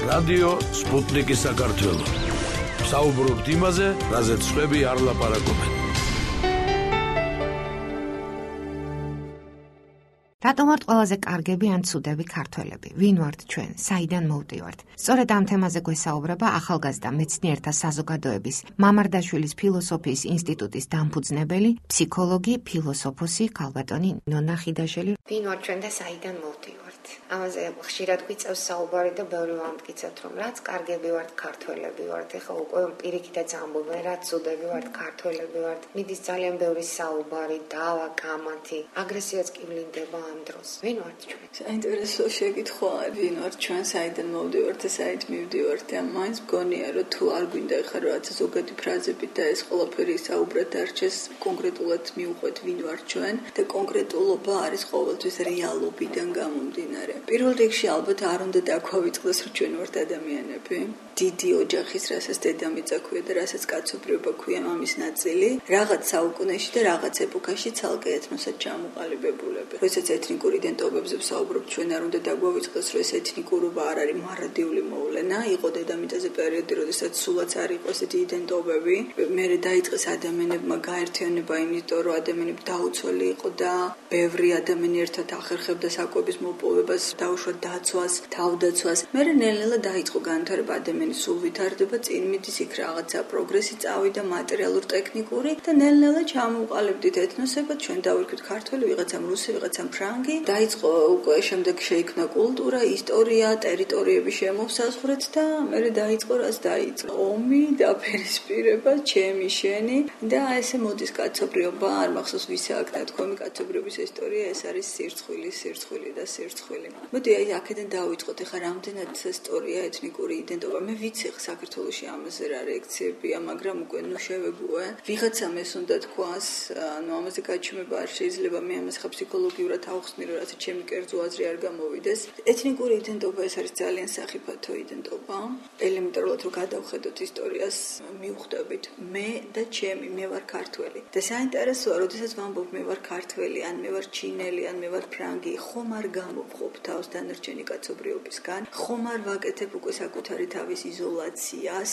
რადიო სპუტნიკი საქართველო. საუბრობთ იმაზე, რაზეც სხვები არ ლაპარაკობენ. რატომ ვართ ყველაზე კარგები ან ცუდები ქართველები? ვინ ვართ ჩვენ? საიდან მოვდივართ? სწორედ ამ თემაზე გვესაუბრება ახალგაზრდა მეცნიერთა საზოგადოების მამარდაშვილის ფილოსოფიის ინსტიტუტის დამფუძნებელი, ფსიქოლოგი, ფილოსოფოსი ქალბატონი ნონა ხიდაშელი. ვინ ვართ ჩვენ და საიდან მოვდივართ? ამაზე ხშირად გვიწევს საუბარი და ბევრი ვამტკიცებთ, რომ რაც კარგები ვართ ქართველები ვართ. ეხლა უკვე პირიქითაც ამბობენ, რაც ცუდები ვართ ქართველები ვართ. მიდის ძალიან ბევრი საუბარი, დავა, კამათი, აგრესიაც კი ვლინდება ამ დროს. ვინ ვართ ჩვენ? საინტერესო შეკითხვაა, ვინ ვართ ჩვენ, საიდან მოვდივართ და საით მივდივართ. და მაინც მგონია, რომ თუ არ გვინდა ეხლა რაღაცა ზოგადი ფრაზებით და ეს ყველაფერი საუბრად დარჩეს, კონკრეტულად მივყვეთ ვინ ვართ ჩვენ და კონკრეტულობა არის ყოველთვის რეალობიდან გამომდინარე. პირველ რიგში ალბათ არ უნდა დაგვავიწყდეს, რომ ჩვენ ვართ ადამიანები. დიდი ოჯახის, რასაც დედამიწა ქვია და რასაც კაცობრიობა ქვია, მამის ნაწილი, რაღაც საუკუნეში და რაღაც ეპოქაში ცალკე ეთნოსად ჩამოყალიბებულები. როდესაც ეთნიკურ იდენტობებზე ვსაუბრობ, ჩვენ არ უნდა დაგვავიწყდეს, რომ ეს ეთნიკურობა არ არის მარადიული მოვლენა, იყო დედამიწაზე პერიოდი, როდესაც სულაც არ იყო ესეთი იდენტობები. მერე დაიწყეს ადამიანებმა გაერთიანება, იმიტომ რომ ადამიანები დაუცველი იყო და ბევრი ადამიანი ერთად ახერხებდა საკვების მოპოვებას, დაუშვათ დაცვას, თავდაცვას. მერე ნელ-ნელა დაიწყო განვითარება, ადამიანი სულ ვითარდება, წინ მიდის იქ რაღაცა პროგრესი წავიდა, მატერიალურ-ტექნიკური და ნელ-ნელა ჩამოვყალიბდით ეთნოსებად, ჩვენ დავირქვით ქართველი, ვიღაცამ რუსი, ვიღაცამ ფრანგი. დაიწყო უკვე შემდეგ შეიქმნა კულტურა, ისტორია, ტერიტორიები შემოვსაზღვრეთ და მერე დაიწყო რაც დაიწყო. ომი, დაპირისპირება, ჩემი, შენი და ესე მოდის კაცობრიობა, არ მახსოვს ვისა აქ თქვენი კაცობრიობის ისტორია, ეს არის სირცხვილი და სირცხვილი. მოდი აი აქედან დავიწყოთ, ეხლა რამდენად ისტორია, ეთნიკური იდენტობა. მე ვიცი საქართველოში ამაზე რა რეაქციებია, მაგრამ უკვე შევეგუე. ვიღაცამ ეს უნდა თქვას, ამაზე გაჩვენება არ შეიძლება, მე ამას ხა ფსიქოლოგიურად ავხსნი, რომ რასაც ჩემი კერძო აზრი არ გამოვიდეს. ეთნიკური იდენტობა ეს არის ძალიან სახიფათო იდენტობა. ელემენტარულად რომ გადავხედოთ ისტორიას, მივხვდებით მე და ჩემი, მე ვარ ქართველი. და საინტერესოა, როდესაც ვამბობ მე ვარ ქართველი, ან მე ვარ ჩინელი, ან მე ვარ ფრანგი, ხომ არ გამოვყოფ თავს დანარჩენი კაცობრიობისგან, ხომ არ ვაკეთებ უკვე საკუთარი თავის იზოლაციას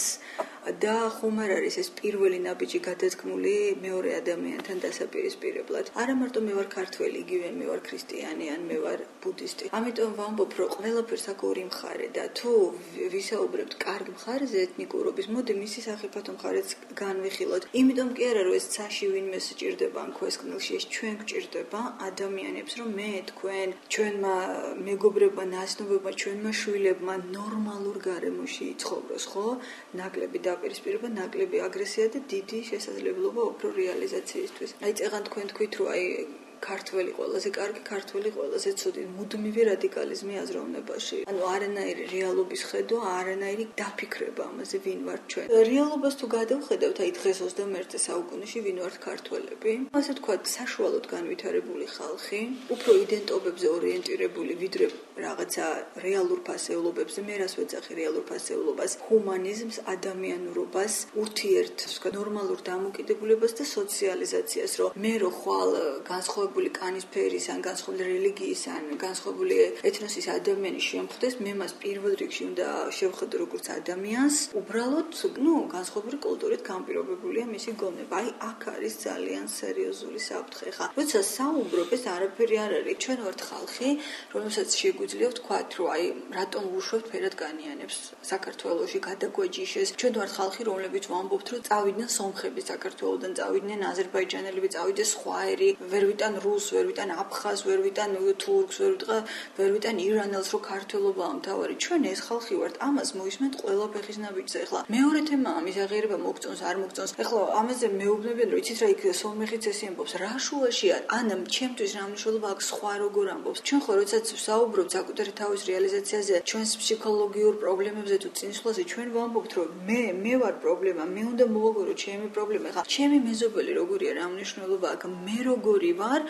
და ხომ არ არის ეს პირველი ნაბიჯი გადადგმული მეორე ადამიანთან დასაპირისპირებლად. არა მარტო მე ვარ ქართველი, იგივე მე ვარ ქრისტიანი, ან მე ვარ ბუდისტი. ამიტომ ვამბობ, რომ ყველაფერს აქვს ორი მხარე და თუ ვისაუბრებთ კარგ მხარეზე ეთნიკურობის, მოდი მისი სახიფათო მხარეც განვიხილოთ. იმიტომ კი არა, რომ ეს ცაში ვინმე სჭირდება ან ქვესკნილში, ეს ჩვენ გვჭირდება ადამიანებს, რომ მე თქვენ, ჩვენმა მეგობრებმა, ნაცნობებმა, ჩვენმა შვილებმა ნორმალურ გარემოში იცხოვროს, ხო? ნაკლები დაპირისპირება, ნაკლები აგრესია და დიდი შესაძლებლობა უფრო რეალიზაციისთვის. აი წეგან თქვენ თქვით, რომ აი ქართველი ყველაზე კარგი, ქართველი ყველაზე ცუდი, მუდმივი რადიკალიზმი აზროვნებაში. ანუ არანაირი რეალობის ხედვა, არანაირი დაფიქრება ამაზე, ვინ ვართ ჩვენ. რეალობას თუ გადავხედავთ, აი დღეს 21 საუკუნეში ვინ ვართ ქართველები? ასე თქვა, საშუალოდ განვითარებული ხალხი, უფრო იდენტობებზე ორიენტირებული, ვიდრე რაღაცა რეალურ ფასეულობებზე, მე რას ვეძახი რეალურ ფასეულობას, ჰუმანიზმს, ადამიანურობას, ურთიერთს, ნორმალურ დამოკიდებულებას და სოციალიზაციას, რომ მე რო ხვალ განსხვავებული კანის ფერის, ან განსხვავებული რელიგიის, ან განსხვავებული ეთნოსის ადამიანი შემხვდეს, მე მას პირველ რიგში უნდა შევხედო როგორც ადამიანს, უბრალოდ, განსხვავებული კულტურით განპირობებულია მისი გონება. აი, აქ არის ძალიან სერიოზული საფრთხე. ხა, როცა საუბრობ, ეს არაფერი არ არის. ჩვენ ვართ ხალხი, რომელსაც შეგვიძლია ვთქვათ, რომ აი, რატომ ვუშვებთ ფერადკანიანებს საქართველოში გადაგვაჯიშეს. ჩვენ ვართ ხალხი, რომლებიც ვამბობთ, რომ წავიდნენ სომხები საქართველოდან, წავიდნენ აზერბაიჯანელები, წავიდნენ სხვაერი, ვერ ვიტან რუსს, ვერ ვიტან აფხაზს, ვერ ვიტან თურქს, ვერ ვიტან ირანელს, რომ ქართველობაა მთავარი. ჩვენ ეს ხალხი ვართ, ამას მოისმენთ ყველა ფეხის ნაბიჯზე. ახლა მეორე თემაა, მის აღიარება მოგწონს, არ მოგწონს. ახლა ამაზე მეუბნებიან, რომ იცით რა, იქ სომეხიც ესე ამბობს, რა შუაშია, ან ჩემთვის რა მნიშვნელობა აქვს სხვა როგორ ამბობს. ჩვენ ხო როდესაც ვსაუბრობთ საკუთარი თავის რეალიზაციაზე, ჩვენს ფსიქოლოგიურ პრობლემებზე თუ წინსვლაზე, ჩვენ ვამბობთ, რომ მე ვარ პრობლემა, მე უნდა მოვაგორო ჩემი პრობლემა. ახლა ჩემი მეზობელი როგორია, რა მნიშვნელობა აქვს, მე როგორი ვარ,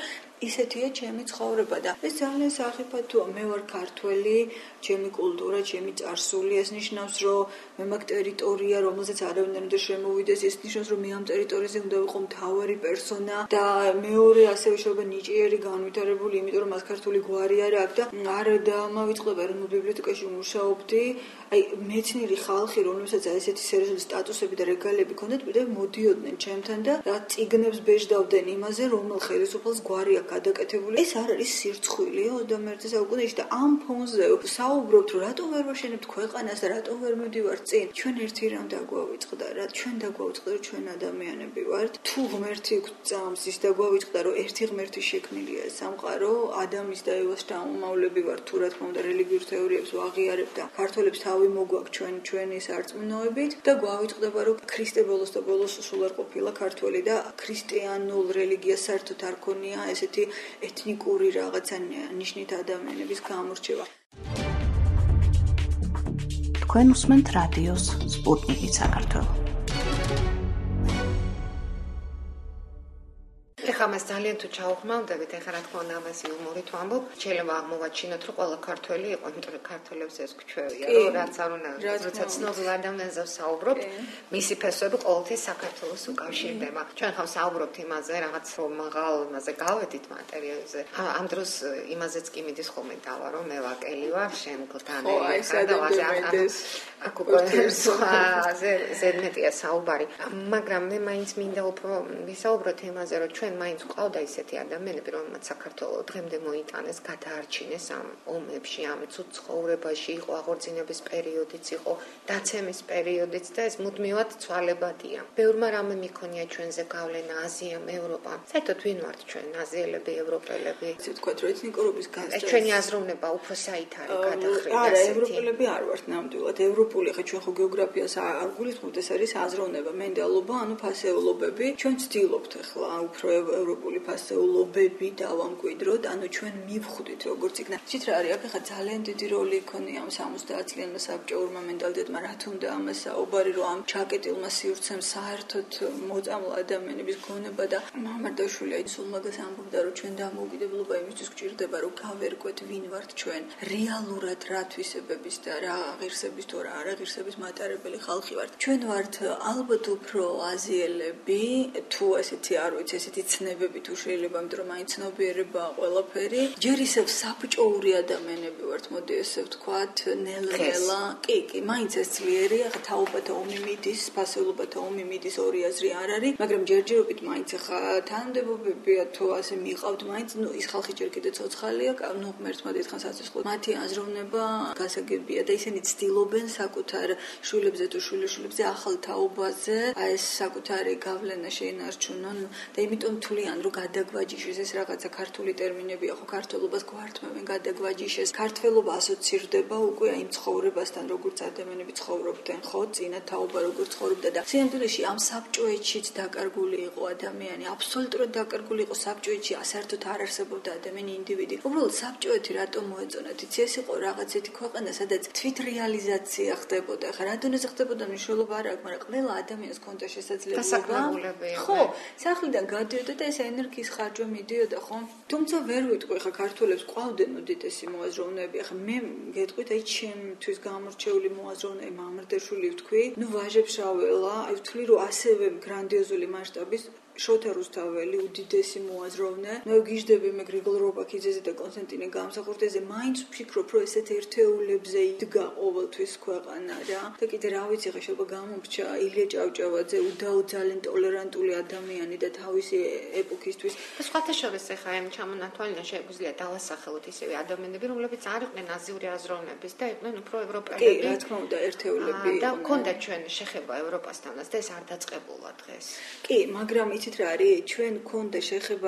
ისეთია ჩემი ცხოვრება და ეს ძალიან სახიფათოა. მე ვარ ქართველი, ჩემი კულტურა, ჩემი წარსული, ეს ნიშნავს, რომ მე მაქვს ტერიტორია, რომელზეც არავინ არ უნდა შემოვიდეს, ეს ნიშნავს, რომ მე ამ ტერიტორიაზე უნდა ვიყო მთავარი პერსონა და მეორე ასევე შეიძლება ნიჭიერი განვითარებული, იმიტომ რომ მას ქართული გვარი არ აქვს და არ დამავიწყდება ეროვნულ ბიბლიოთეკაში მუშაობდი. აი მეცნიერი ხალხი, რომელსაც აი ესეთი სერიოზული სტატუსები და რეგალიები ქონდათ, კიდევ მოდიოდნენ ჩემთან და წიგნებს ბეჭდავდნენ იმაზე, რომელ ხელისუფალს გვარი აქვს გადაკეთებული. ეს არ არის სირცხვილია 21 საუკუნეში და ამ ფონზე საუბრობთ, რომ რატო ვერ ვაშენებთ ქვეყანას და რატო ვერ მივდივართ წინ. ჩვენ ერთი რამ დაგვავიწყდა, რა ჩვენ დაგვავიწყდა, რომ ჩვენ ადამიანები ვართ. თუ ღმერთი გვწამს, ის დაგვავიწყდა, რომ ერთი ღმერთი შექმნილია სამყარო, ადამის და ევას შთამომავლები ვართ, თუ რა თქმა უნდა რელიგიურ თეორიებს ვაღიარებთ და ქართველებს თავი მოგვაქვს ჩვენი სარწმუნოებით და გვავიწყდება, რომ ქრისტე ბოლოს და ბოლოს სულ არ ყოფილა ქართველი და ქრისტიანულ რელიგიას საერთოდ არ ქონია ესეთი ეთნიკური რაღაცა ნიშნით ადამიანების გამორჩევა. თქვენ უსმენთ რადიოს სპუტნიკი საქართველო. ეხლა მას ძალიან თუ ჩაუხმავდებით, ეხლა რა თქმა უნდა ამას იუმორით ვამბობ, შეიძლება აღმოვაჩინოთ, რომ ყველა ქართველი იყო, იმიტომ რომ ქართველებს ეს გვჩვევია, რომ რაც არ უნდა, როცა ცნობილ ადამიანზე ვსაუბრობ, მისი ფესვები ყოველთვის საქართველოს უკავშირდება. ჩვენ ხომ საუბრობთ იმაზე, რაღაც რომ მაღალ იმაზე გავედით მატერიალზე. ამ დროს იმაზეც კი მიდის ხოლმე დავა, რომ მე ვაკელი ვარ, შენ გლთანელი ხარ და აქ უკვე ზედმეტია საუბარი. მაგრამ მე მაინც მინდა უფრო ვისაუბროთ იმაზე, რომ ჩვენ მაინც ყავდა ისეთი ადამიანები, რომელმაც საქართველოს დღემდე მოიტანეს, გადაარჩინეს ამ ომებში, ამ ცუდ ცხოვრებაში, იყო აღორძინების პერიოდიც, იყო დაცემის პერიოდიც და ეს მუდმივად ცვალებადია. ბევრმა რამე მიქონია ჩვენზე გავლენა აზიამ, ევროპამ. საერთოდ ვინ ვართ ჩვენ, აზიელები, ევროპელები? ისე თქვათ, რომ ეთნიკურობის განსხვავება. ეს ჩვენი აზროვნება უფრო საით არის გადახრილი. არა, ევროპელები არ ვართ ნამდვილად. ევროპული ხა ჩვენ ხო გეოგრაფიას არ გულისხმობთ, ეს არის აზროვნება, მენტალობა, ანუ ფასეულობები. ჩვენ ვცდილობთ ახლა უფრო ევროპული ფასეულობები დავამკვიდროთ, ანუ ჩვენ მივხვდით როგორც იქნა. იცით რა არის, აქ ახლა ძალიან დიდი როლი იქონია ამ 70-წლიანმა საბჭოურმა მენტალიტეტმა, რა თუნდა ამას საუბარი, რომ ამ ჩაკეტილმა სივრცემ საერთოდ მოწამლა ადამიანების გონება და მამარდაშვილი აი სულ მაგას ამბობდა, რომ ჩვენ დამოუკიდებლობა იმისთვის გვჭირდება, რომ გავერკვეთ ვინ ვართ ჩვენ, რეალურად რა თვისებების და რა ღირსების თუ რა არაღირსების მატარებელი ხალხი ვართ. ჩვენ ვართ ალბათ უფრო აზიელები, თუ ესეთი არ ვიცი, ესეთი ცნებები თუ შეიძლება, იმიტომ რომ აი ცნობიერება ყველაფერი. ჯერ ისევ საბჭოური ადამიანები ვართ, მოდი ესე ვთქვათ, ნელ-ნელა. კი, მაინც ეს ძლიერია, ხა თაობათა ომი მიდის, ფასეულობათა ომი მიდის, ორი აზრი არ არის, მაგრამ ჯერჯერობით მაინც ხა თანამდებობებია თუ ასე მიყავთ, მაინც ნუ ის ხალხი ჯერ კიდე ცოცხალია, ნუ ღმერთმა დიდხანს აცოცხლო. მათი აზროვნება გასაგებია და ისინი ცდილობენ საკუთარ შვილებზე თუ შვილიშვილებზე ახალ თაობაზე, აი ეს საკუთარი გავლენა შეინარჩუნონ და იმიტომ თვლიან, რომ გადაგვაჯიშეს ეს რაღაცა ქართული ტერმინებია, ხო ქართულობას გვართმევენ, გადაგვაჯიშეს. ქართველობა ასოცირდება უკვე იმ ცხოვრებასთან, როგორც ადამიანები ცხოვრობდნენ, ხო, წინა თაობა როგორც ცხოვრობდა და სინამდვილეში ამ საბჭოეთშიც დაკარგული იყო ადამიანი, აბსოლუტურად დაკარგული იყო საბჭოეთში, საერთოდ არ არსებობდა ადამიანი ინდივიდი. უბრალოდ საბჭოეთი რატომ მოეწონათ? იცი ეს იყო რაღაცეთი ქვეყანა, სადაც თვითრეალიზაცია ხდებოდა. ხა რა დონეზე ხდებოდა მნიშვნელობა არ აქვს, მაგრამ ყველა ადამიანს ჰქონდა შესაძლებლობა. ხო, სახლიდან გადიოდა და ეს ენერგიის ხარჯვა მიდიოდა, ხო? თუმცა ვერ ვიტყვი, ხა ქართველებს ყავდნენ უდიდესი მოაზროვნეები. ხა მე გეტყვით, აი ჩემთვის გამორჩეული მოაზროვნე მამარდაშვილი ვთქვი, ნუ ვაჟებშაველა, აი ვთვლი, რომ ასევე გრანდიოზული მასშტაბის შოთა რუსთაველი უდიდესი მოაზროვნე. მე ვგიჟდები მე გრიგოლ რობაქიძეზე და კონსტანტინე გამსახურდიაზე, მაინც ვფიქრობ, რომ ესეთ ერთეულებზე იდგა ყოველთვის ქვეყანა რა. და კიდე რა ვიცი, ხა შეიძლება გამომრჩა ილია ჭავჭავაძე, უდაო ძალიან ტოლერანტული ადამიანი და თავისი ეპოქისთვის. და სხვათა შორის ახლა ამ ჩამონათვალიდან შეგვიძლია დავასახელოთ ისევე ადამიანები, რომლებიც არ იყვნენ აზიური აზროვნების და იყვნენ უფრო ევროპელები. კი, რა თქმა უნდა, ერთეულები და ჰქონდა ჩვენ შეხება ევროპასთანაც და ეს არ დაწყებულა დღეს. კი, მაგრამ იცით რა არის, ჩვენ გქონდა შეხება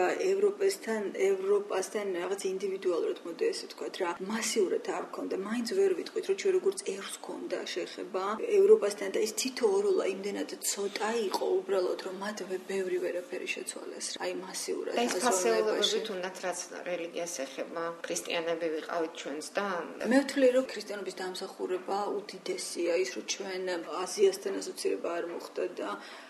ევროპასთან რაღაც ინდივიდუალურად, მოდი ესე ვთქვათ რა, მასიურად არ გქონდა. მაინც ვერ ვიტყვით, რომ ჩვენ როგორც ერს გქონდა შეხება ევროპასთან და ის თითოეულა იმდენად ცოტა იყო უბრალოდ, რომ მათ ბევრი ვერაფერი შეცვალეს. აი მასიურად და ეს ფასეულობები თუნდაც რაც რელიგიას ეხება, ქრისტიანები ვიყავით ჩვენც და მე ვთვლი, რომ ქრისტიანობის დამსახურება უდიდესია, ის რომ ჩვენ აზიასთან ასოცირება არ მოხდა და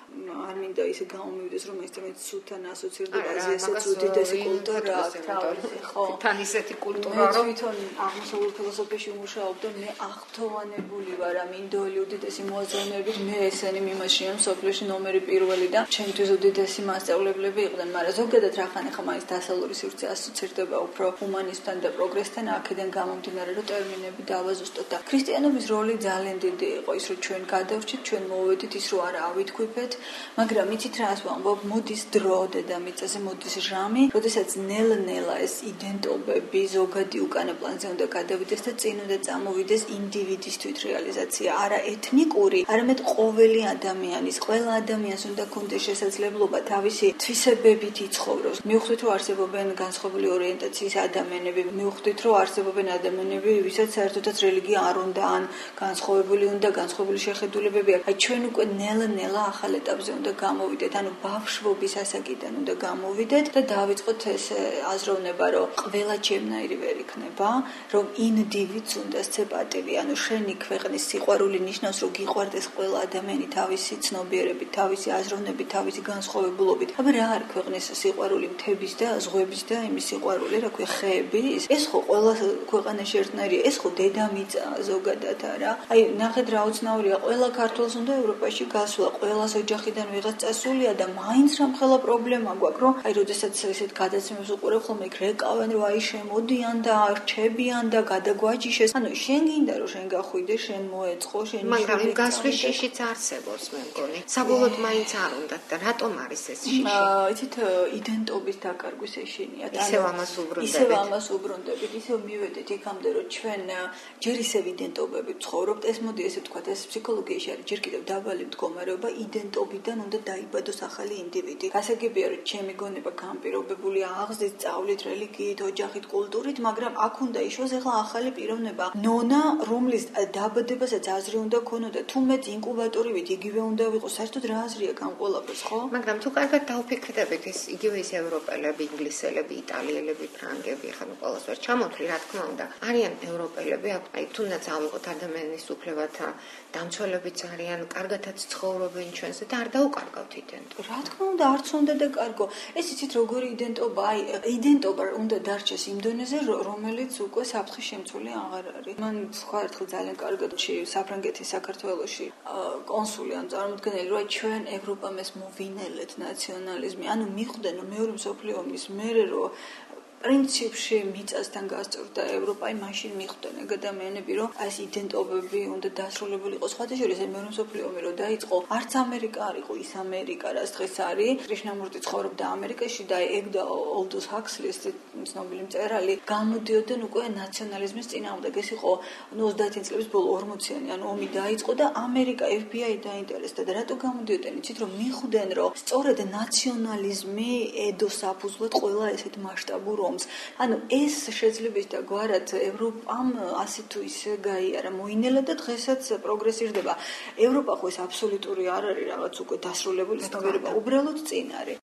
არ მინდა ისე გამომივიდეს, რომ ეს თემით სულთან ასოცირდება აზიასაც უდიდესი კულტურა, ხო? თან ისეთი კულტურა, რომ თვითონ აღმოსავლურ ფილოსოფიაში ვმუშაობ და მე აღთოვანებული ვარ ამ ინდოელი უდიდესი მოაზროვნეებით, მე ესენი მიმაშიან სოფლიოში ნომერი პირველი და ჩემთვის უდიდესი მასწავლებლები იყვნენ, მაგრამ ზოგადად რახან ახლა მაინც დასავლური სივრცე ასოცირდება უფრო ჰუმანიზმთან და პროგრესთან, აქედან გამომდინარე, რომ ტერმინები დავაზუსტოთ და ქრისტიანობის როლი ძალიან დიდი იყო ის, რომ ჩვენ გადავრჩით, ჩვენ მოვედით ის, რომ არა ავითქვიფეთ, მაგრამ იცით რა ვამბობ, მოდის დრო დედამიწაზე, მოდის ჟამი, როდესაც ნელ-ნელა ეს იდენტობები ზოგადი უკანა პლანზე უნდა გადავიდეს და წინ უნდა წამოვიდეს ინდივიდის თვითრეალიზაცია, არა ეთნიკური, არამედ ყოველი ადამიანის, ყველა ადამიანს უნდა ქონდეს შესაძლებლობა თავისი თვისებებით იცხოვროს. მივხვდით, რომ არსებობენ განსხვავებული ორიენტაციის ადამიანები, მივხვდით, რომ არსებობენ ადამიანები, ვისაც საერთოდაც რელიგია არ უნდა, ან განსხვავებული შეხედულებები აქვს. აი ჩვენ უკვე ნელ-ნელა ახალ ეტაპზე უნდა გამოვიდეთ, ანუ ბავშვობის ასაკიდან უნდა გამოვიდეთ და დავიწყოთ ეს აზროვნება, რომ ყველა ჩემნაირი ვერ იქნება, რომ ინდივიდს უნდა სცე პატივი, ანუ შენი ქვეყნის სიყვარული ნიშნავს, რომ გიყვარდეს ყველა ადამიანი თავისი ცნობიერებით, თავისი აზროვნებით, თავისი განსხვავებულობით. აბა რა არის ქვეყნის სიყვარული, მთების და ზღვების და იმის სიყვარული, რა ქვია, ხეების? ეს ხო ყველა ქვეყანაში ერთნაირია, ეს ხო დედამიწა ზოგადად არა. აი ნახეთ რა უცნაურია, ყველა ქართველს უნდა ევროპაში გასვლა, ყველას ოჯახიდან ვიღაც წასულია და მაინც რამხელა პრობლემა გვაქვს, რომ აი როდესაც ესეთ გადაცემებს უყურებ ხოლმე იქ რეკავენ, რომ აი შემოდიან და არჩებიან და გადაგვაჯიშეს. ანუ შენ გინდა რომ შენ გახვიდე, შენ მოეწყო, შენ მაგრამ იმ გასვლის შიშიც არსებობს, მე მგონი. საბოლოოდ მაინც არ უნდათ და რატომ არის ეს შიში? იცით, იდენტობის დაკარგვის ეშინიათ. ისევ ამას უბრუნდებით. ისევ ამას უბრუნდებით, ისევ მივედით იქამდე, რომ ჩვენ ჯერ ისევ იდენტობებით ცხოვრობთ. ეს მოდი ესე ვთქვათ, ეს ფსიქოლოგიაში არის ჯერ კიდევ დაბალი მდგომარეობა, იდენტობიდან უნდა დაიბადოს ახალი ინდივიდი. გასაგებია, რომ ჩემი გონება განპირობებული აღზრდით, სწავლით, რელიგიით, ოჯახით, კულტურით, მაგრამ აქ უნდა იშვას ახლა ახალი პიროვნება. ნონა, რომლის დაბადებასაც აზრი უნდა ქონოდა, თუ მეც ინკუბატორივით იგივე უნდა ვიყო, საერთოდ რა აზრია განყოლაფერს, ხო? მაგრამ თუ კარგად დავფიქრდებით, ეს იგივე ის ევროპელები, ინგლისელები, იტალიელები, ფრანგები, ხა ნუ ყველას ვერ ჩამოთვლი, რა თქმა უნდა. არიან ევროპელები, აი თუნდაც ავიღოთ ადამიანის უფლებათა დამცველებიც არიან, კარგათაც ცხოვრობენ ჩვენზე და არ დაუკარგავთ იდენტობა. რა თქმა უნდა, არც უნდა დაკარგო. ეს იცით როგორი იდენტობა, აი იდენტობა უნდა დარჩეს იმ დონეზე, რომელიც უკვე საფრთხის შემცველი აღარ არის. მან სხვა ერთხელ ძალიან კარგად საფრანგეთის საქართველოში კონსული ან წარმოადგენელი, რომ ჩვენ ევროპამ ეს მოვინელეთ ნაციონალიზმი, ანუ მიხვდნენ, რომ მეორე მსოფლიო ომის მერე რომ პრინციპში მიწასთან გასწორდა ევროპა, მაშინ მიხვდნენ ეგ ადამიანები, რომ ეს იდენტობები უნდა დასრულებული იყოს. სხვათა შორის მეორე მსოფლიო ომი რომ დაიწყო, არც ამერიკა არ იყო ის ამერიკა, რაც დღეს არის. კრიშნამურტი ცხოვრობდა ამერიკაში და ეგ და ოლდუს ჰაქსლის ცნობილი მწერალი გამოდიოდნენ უკვე ნაციონალიზმის წინააღმდეგ. ეს იყო 30 წლების ბოლო 40-იანი, ანუ ომი დაიწყო და ამერიკა FBI დაინტერესდა და რატო გამოდიოდნენ? იცით, რომ მიხვდნენ, რომ სწორედ ნაციონალიზმი ედოს საფუძვლად ყველა ესეთ მასშტაბურ ანუ ეს შეძლებს და გვარად ევროპამ ასე თუ ისე გაიარა მოინელა და დღესაც პროგრესირდება. ევროპა ხო ეს აბსოლუტური არ არის რაღაც უკვე დასრულებული ცნობიერება, უბრალოდ წინ არის.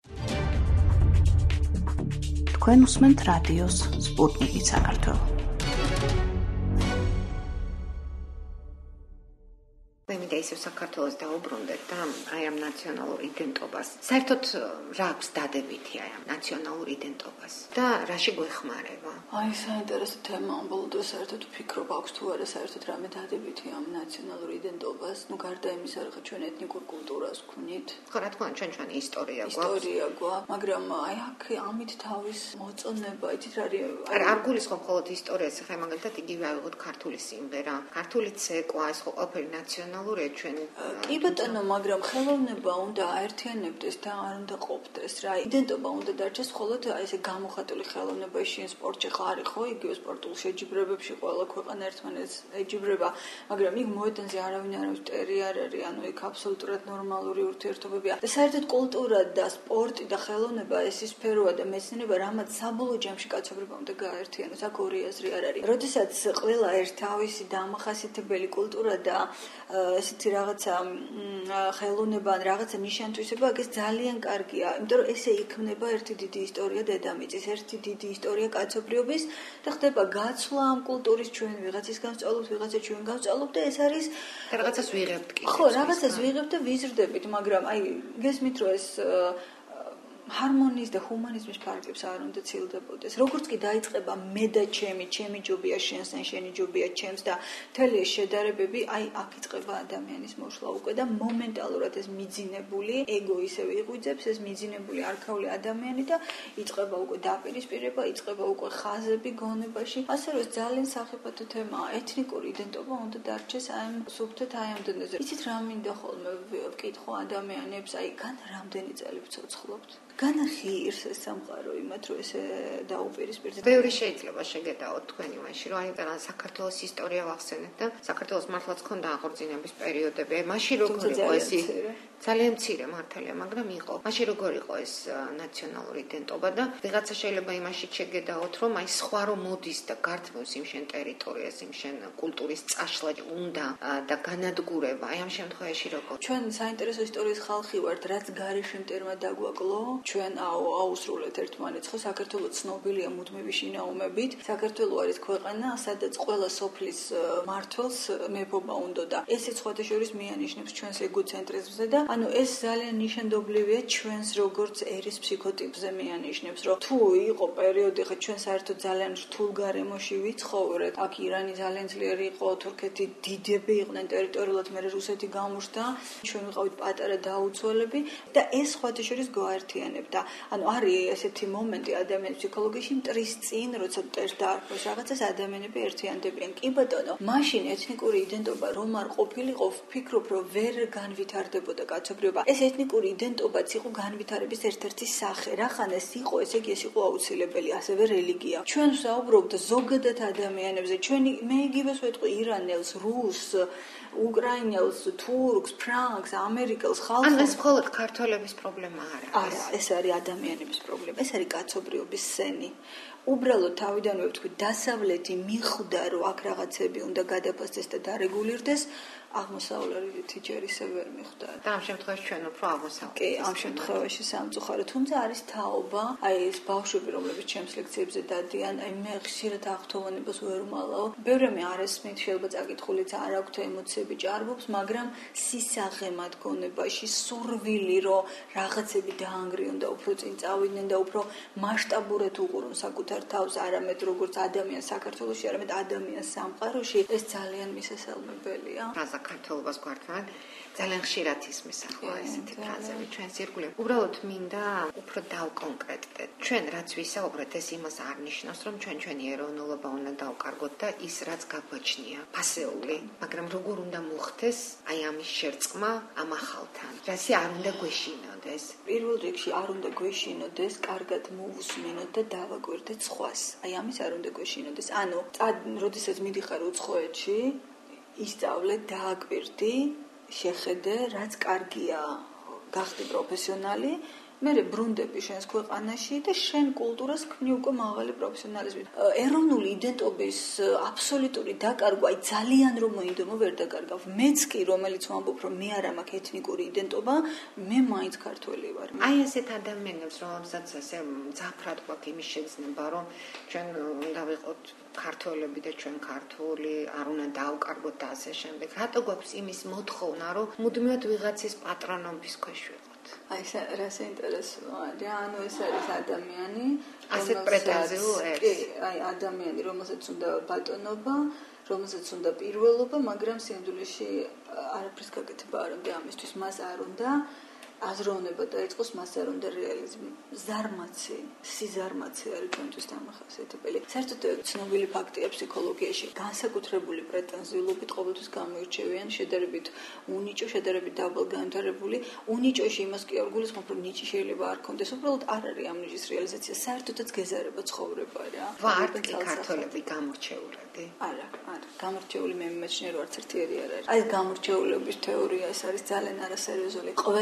თქვენ უსმენთ რადიოს სპუტნიკი საქართველო. მე მინდა ისევ საქართველოს დაუბრუნდეთ და აი ამ ნაციონალურ იდენტობას. საერთოდ რა აქვს დადებითი აი ამ ნაციონალურ იდენტობას და რაში გვეხმარება? აი საინტერესო თემა, ბოლო დროს საერთოდ ვფიქრობ, აქვს თუ არა საერთოდ რამე დადებითი ამ ნაციონალურ იდენტობას. ნუ გარდა იმისა, რომ ჩვენ ეთნიკურ კულტურას ვქვნით. ხო, რა თქმა უნდა, ჩვენ ისტორია გვაქვს. ისტორია გვაქვს, მაგრამ აი აქ ამით თავის მოწონება, იცით რა არის? არ გულისხმობ მხოლოდ ისტორიას, ხა მაგალითად იგივე ავიღოთ ქართული სიმღერა, ქართული ცეკვა, ეს ხო ყველაფერი ნაციონალურია ჩვენ. კი ბატონო, მაგრამ ხელოვნება უნდა აერთიანებდეს და არ უნდა ყოფდეს რა. იდენტობა უნდა დარჩეს მხოლოდ აი ესე გამოხატული ხელოვნებაში, სპორტში ხარ ხო, იგივე სპორტულ შეჯიბრებებში ყველა ქვეყანა ერთმანეთს ეჯიბრება, მაგრამ იქ მოედანზე არავინ არავის ტერი არ არის, ანუ იქ აბსოლუტურად ნორმალური ურთიერთობებია. და საერთოდ კულტურა და სპორტი და ხელოვნება ეს სფეროა და მეცნიერება, რამაც საბოლოო ჯამში კაცობრიობა უნდა გააერთიანოს, აქ ორი აზრი არ არის. როდესაც ყველა ერთ თავისი დამახასიათებელი კულტურა და ესეთი რაღაცა ხელოვნება ან რაღაცა ნიშანთვისება ეს ძალიან კარგია, იმიტომ რომ ესე იქმნება ერთი დიდი ისტორია დედამიწის, ერთი დიდი ისტორია კაცობრიობის და ხდება გაცვლა ამ კულტურის ჩვენ ვიღაცის განსწავლობთ, ვიღაცა ჩვენ განსწავლობთ და ეს არის რაღაცას ვიღებთ კი. ხო, რაღაცას ვიღებთ და ვიზრდებით, მაგრამ აი გესმით რომ ეს ჰარმონიის და ჰუმანიზმის ფარგლებს არ უნდა ცილდებოდეს. როგორც კი დაიწყება მე და ჩემი ჯობია შენს ან შენი ჯობია ჩემს და მთელი ეს შედარებები, აი აქ იწყება ადამიანის მოშლა უკვე და მომენტალურად ეს მიძინებული ეგო ისევ იღვიძებს, ეს მიძინებული არქაული ადამიანი და იწყება უკვე დაპირისპირება, იწყება უკვე ხაზები გონებაში. ასე რომ ძალიან სახიფათო თემაა, ეთნიკური იდენტობა უნდა დარჩეს აი სუფთად აი ამ დონეზე. იცით რა მინდა ხოლმე ვკითხო ადამიანებს, აი გან რამდენი წელი ვცოცხლობთ? განა ღირს ეს სამყარო იმათ რომ ესე დაუპირისპირდეთ. ბევრი შეიძლება შეგედაოთ თქვენი მაშინ რომ აი საქართველოს ისტორია ვახსენეთ და საქართველოს მართლაც ქონდა აღორძინების პერიოდები. მაშინ როგორ იყო ეს ძალიან მცირე მართალია, მაგრამ იყო. მაშინ როგორ იყო ეს ნაციონალური იდენტობა და ვიღაცა შეიძლება იმაშიც შეგედაოთ რომ აი სხვა რომ მოდის და გართმევს იმ შენ ტერიტორიას, იმ შენ კულტურის წაშლა უნდა და განადგურება. აი ამ შემთხვევაში როგორ ჩვენ საინტერესო ისტორიის ხალხი ვართ, რაც გარეშე მტერმა დაგვაკლო. ჩვენ აუსრულეთ ერთმანეთს, ხო, საქართველოს ცნობილია მუდმივი შინაომებით. საქართველო არის ქვეყანა, სადაც ყველა სოფლის მმართველს მეფობა უნდა და ესეც სხვათა შორის მიანიშნებს ჩვენს ეგოცენტრიზმზე და ანუ ეს ძალიან ნიშანდობლივია ჩვენს როგორც ერის ფსიქოტიპზე მიანიშნებს, რომ თუ იყო პერიოდი, ხა ჩვენ საერთოდ ძალიან რთულ გარემოში ვიცხოვრეთ. აქ ირანი ძალიან ძლიერი იყო, თურქეთი დიდები იყვნენ ტერიტორიულად, მერე რუსეთი გამოჩნდა, ჩვენ ვიყავით პატარა დაუცველები და ეს სხვათა შორის გვაერთიანებს. და ანუ არის ესეთი მომენტი ადამიანის ფსიქოლოგიაში მტრის წინ, როცა მტერს დაარქვეს რაღაცას ადამიანები ერთიანდებიან. კი ბატონო, მაშინ ეთნიკური იდენტობა რომ არ ყოფილიყო, ვფიქრობ, რომ ვერ განვითარდებოდა კაცობრიობა. ეს ეთნიკური იდენტობაც იყო განვითარების ერთ-ერთი სახე. რახან ეს იყო, ესე იგი ეს იყო აუცილებელი, ასევე რელიგია. ჩვენ ვსაუბრობთ ზოგადად ადამიანებზე, მე იგივეს ვეთქვი ირანელს, რუსს, უკრაინელს, თურქს, ფრანგს, ამერიკელს, ხალხს. ან ეს მხოლოდ ქართველების პრობლემა არა, ეს არის ადამიანების პრობლემა, ეს არის კაცობრიობის სენი. უბრალოდ თავიდანვე ვთქვი, დასავლეთი მიხვდა, რომ აქ რაღაცები უნდა გადაფასდეს და დარეგულირდეს, აღმოსავლეთი ჯერ ისე ვერ მიხვდა. და ამ შემთხვევაში ჩვენ უფრო აღმოსავლეთ. კი, ამ შემთხვევაში სამწუხარო, თუმცა არის თაობა, აი ეს ბავშვები, რომლებიც ჩემს ლექციებზე დადიან, აი მე ხშირად აღთხოვანებას ვერ ვმალავ. ბევრი მე არ ესმით, შეიძლება წაკითხულიც არ აქვთ ემოციები ჭარბობს, მაგრამ სისაღე მათ გონებაში, სურვილი, რომ რაღაცები დაანგრიონ და უფრო წინ წავიდნენ და უფრო მასშტაბურად უყურონ საკუთარ თავს, არამედ როგორც ადამიანს საქართველოში, არამედ ადამიანს სამყაროში, ეს ძალიან მისასალმებელია. საქართველოს გვართმევან ძალიან ხშირად ისმის ახლა ესეთი ფრაზები ჩვენს ირგვლივ. უბრალოდ მინდა უფრო დავკონკრეტდეთ. ჩვენ რაც ვისაუბრეთ, ეს იმას არ ნიშნავს, რომ ჩვენი ეროვნულობა უნდა დავკარგოთ და ის რაც გაგვაჩნია, ფასეული, მაგრამ როგორ უნდა მოხდეს აი ამის შერწყმა ამ ახალთან. რასი არ უნდა გვეშინოდეს. პირველ რიგში არ უნდა გვეშინოდეს, კარგად მოვუსმინოთ და დავაკვირდეთ სხვას. აი ამის არ უნდა გვეშინოდეს. ანუ, როდესაც მიდიხარ უცხოეთში, ისწავლე, დააკვირდი, შეხედე, რაც კარგია, გახდი პროფესიონალი, მერე ბრუნდები შენს ქვეყანაში და შენ კულტურას ქმნი უკვე მაღალი პროფესიონალიზმით. ეროვნული იდენტობის აბსოლუტური დაკარგვა, აი ძალიან რომ მოინდომო ვერ დაკარგავ. მეც კი, რომელიც ვამბობ, რომ მე არ მაქვს ეთნიკური იდენტობა, მე მაინც ქართველი ვარ. აი ესეთ ადამიანებს, რომელსაც ასე მძაფრად გვაქვს იმის შეგრძნება, რომ ჩვენ უნდა ვიყოთ ქართველები და ჩვენ ქართული, არ უნდა დავკარგოთ და ასე შემდეგ. რატო გვაქვს იმის მოთხოვნა, რომ მუდმივად ვიღაცის პატრონობის ქვეშ ვიყოთ? აი ეს რა საინტერესოა. ანუ ეს არის ადამიანი, ასეთ პრეტენზიულ ერთ. კი, აი ადამიანი, რომელსაც უნდა ბატონობა, რომელსაც უნდა პირველობა, მაგრამ სინამდვილეში არაფერს გაკეთება არ უნდა ამისთვის, მას არ უნდა აზროვნება დაიწყოს, მას არ უნდა რეალიზმი. ზარმაცი, სიზარმაცი არის ჩვენთვის დამახასიათებელი. საერთოდ ცნობილი ფაქტია ფსიქოლოგიაში, განსაკუთრებული პრეტენზიულობით ყოველთვის გამოირჩევიან შედარებით უნიჭო, შედარებით დაბალგანვითარებული. უნიჭოში იმას კი არ გულისხმობ, რომ ნიჭი შეიძლება არ კონდეს, უბრალოდ არ არის ამ ნიჭის რეალიზაცია. საერთოდაც გეზარება ცხოვრება რა. ვართ კი ქართველები გამორჩეულები? არა. გამორჩეული მე მიმაჩნია, რომ არც ერთი ერი არ არის. აი გამორჩეულობის თეორია ეს არის ძალიან არასერიოზული. ყველა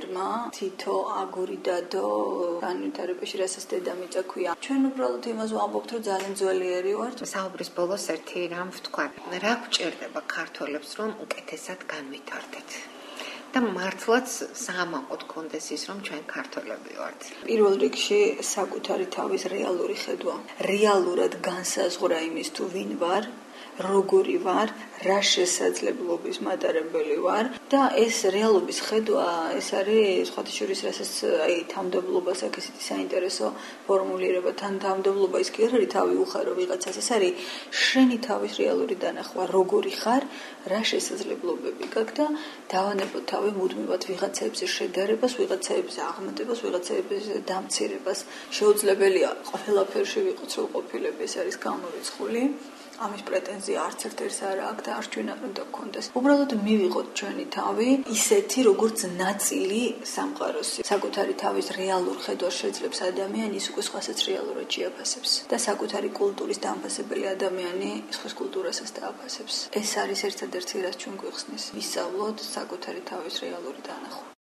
წერმა თითო აგური დადო განვითარებაში რასაც დედამიწა ქვია. ჩვენ უბრალოდ იმას ვამბობთ, რომ ძალიან ძვლიერი ვართ. საუბრის ბოლოს ერთი რამ ვთქვა. რა გვჭირდება ქართველებს, რომ უკეთესად განვითარდეთ? და მართლაც საამაყოდ კონდეს ის, რომ ჩვენ ქართველები ვართ. პირველ რიგში საკუთარი თავის რეალური ხედვა. რეალურად განსაზღვრა იმის თუ ვინ ვარ, როგორი ვარ, რა შესაძლებლობის მატარებელი ვარ და ეს რეალობის ხედვა, ეს არის სხვათა შორის რასაც თავმდაბლობას აქვს ესეთი საინტერესო ფორმულირება. თან თავმდაბლობა ის კი არ არის თავი უხარო ვიღაცას, ეს არის შენი თავის რეალური დანახვა, როგორი ხარ, რა შესაძლებლობები გაქვს და დავანებოთ თავი მუდმივად ვიღაცებზე შედარებას, ვიღაცებზე აღმატებას, ვიღაცებზე დამცირებას. შეუძლებელია ყველაფერში ვიყოთ სრულყოფილები, ეს არის გამორიცხული. ამის პრეტენზია არც ერთ-ერთს არ აქვს და არც ჩვენ არ უნდა გქონდეს. უბრალოდ მივიღოთ ჩვენი თავი ისეთი, როგორც ნაწილი სამყაროს. საკუთარი თავის რეალურ ხედვას შეძლებს ადამიანი, ის უკვე სხვასაც რეალურად შეაფასებს და საკუთარი კულტურის დამფასებელი ადამიანი სხვის კულტურასაც დააფასებს. ეს არის ერთადერთი, რაც ჩვენ გვიხსნის. ვისწავლოთ საკუთარი თავის რეალური დანახვა.